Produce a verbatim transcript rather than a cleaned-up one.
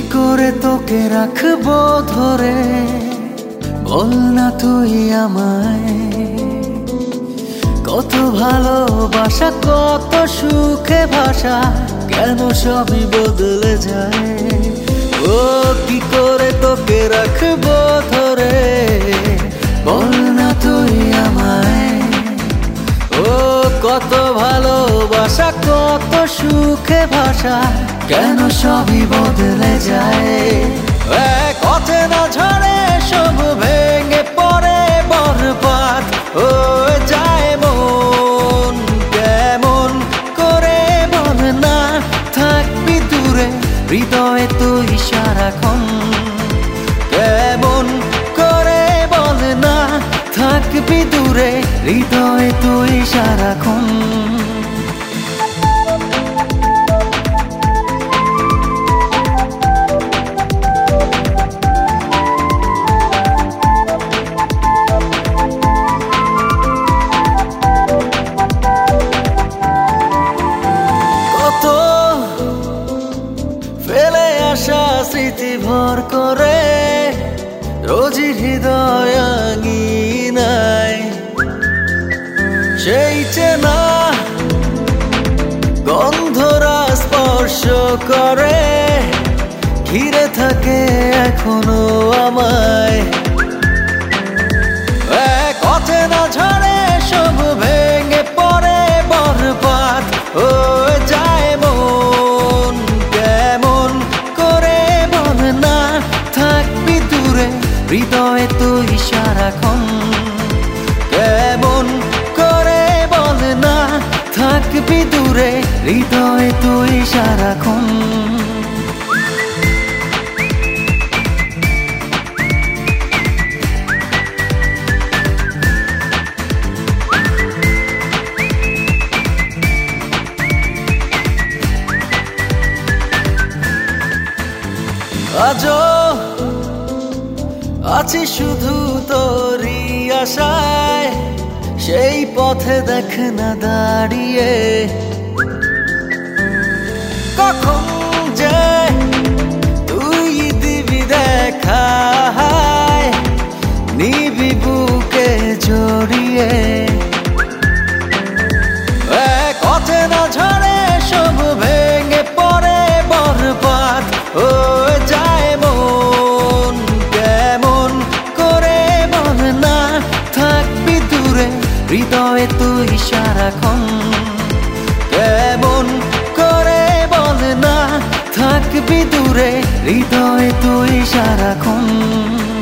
করে তোকে রাখবো ধরে, বল না তুই আমায়। কত ভালোবাসা কত সুখে ভাষা, কেন সবই বদলে যায়। ও কি করে তোকে রাখবো ধরে, বল না তুই আমায়। ও কত ভালোবাসা কত সুখে ভাষা, কেন সবই বদলে যায়। এক পথে না ঝরে সব ভেঙে পড়ে বরবাদ হয়ে যায় মন। কেমন করে বল না থাকবি দূরে, হৃদয়ে তুই সারাক্ষণ। কেমন করে বল না থাকবি দূরে, হৃদয়ে তুই সারাক্ষণ। ফেলে আসা স্মৃতি ভর করে রোজই হৃদয় আঙিনায়, সেই চেনা গন্ধরা স্পর্শ করে ঘিরে থাকে এখনো আমায়। এক পথে না ঝরে সব ভেঙে পড়ে বরবাদ হয়ে যায় মন। কেমন করে বল না থাকবি দূরে, হৃদয়ে তুই সারাক্ষণ। কেমন করে বল না থাকবি দূরে, হৃদয়ে তুই সারাক্ষণ। আজও আছি শুধু তোরই আশায়, সেই পথে দেখ না দাঁড়িয়ে। কখন যে তুই দিবি দেখা, নিবি বুকে জড়িয়ে। এক পথে না ঝরে সব ভেঙে পড়ে বরবাদ হয়ে যায় মন। কেমন করে বল না থাকবি দূরে, হৃদয়ে তুই সারাক্ষণ। কেমন করে বল না থাকবি দূরে, হৃদয়ে তুই সারাক্ষণ।